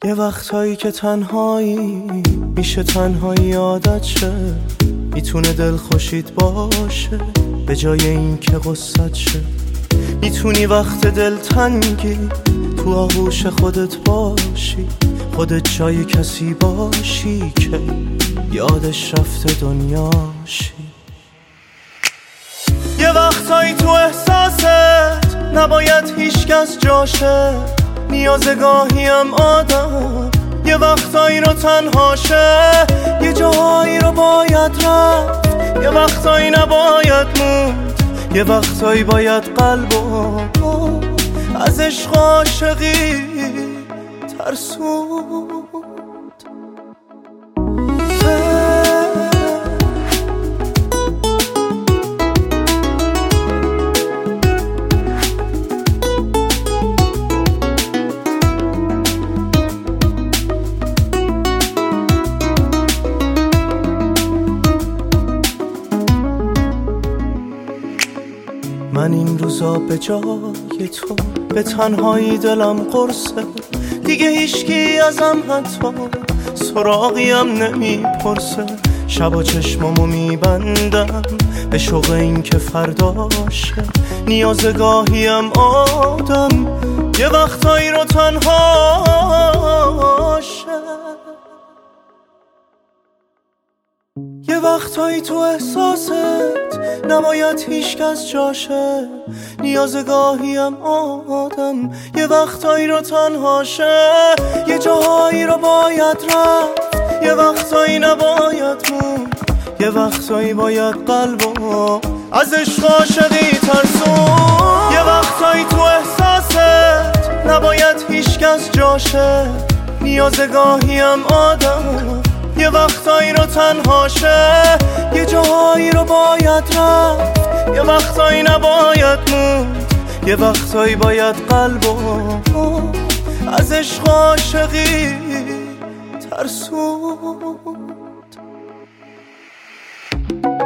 یه وقتایی که تنهایی میشه تنهایی عادت شه، میتونه دل خوشید باشه به جای این که غصت شه. میتونی وقت دل تنگی تو آغوش خودت باشی، خودت جای کسی باشی که یادش رفته دنیاشی. یه وقتایی تو احساست نباید هیچ کس جاشه، نیاز گاهیم آدم یه وقتایی رو تنهاشه. یه جاهایی رو باید رفت، یه وقتایی نباید موند، یه وقتایی باید قلبو از عشق عاشقی ترسوند. من این روزا به جای تو به تنهایی دلم قرصه، دیگه هیچکی ازم حتی سراغیم نمیپرسه. شبا چشمامو میبندم به شوق این که فرداشه، نیاز گاهیم آدم یه وقتایی رو تنهاشه. یه وقتایی تو احساست نباید هیچ کس جاشه، نیاز گاهیم آدم یه وقتایی رو تنهاشه. یه جاهایی رو باید رفت، یه وقتایی نباید موند، یه وقتایی باید قلبو از عشق عاشقی ترسون. یه وقتایی تو احساست نباید هیچ کس جاشه، نیاز گاهیم آدم یه وقتایی رو تنهاشه. یه جاهایی رو باید رفت، یه وقتایی نباید موند، یه وقتایی باید قلبو از عشق عاشقی ترسوند.